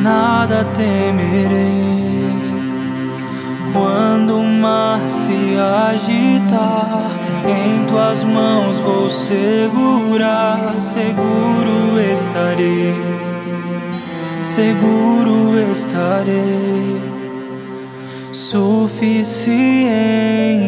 nada temerei. Quando o mar se agitar, em tuas mãos vou segurar. Seguro estarei, seguro estarei, suficiente.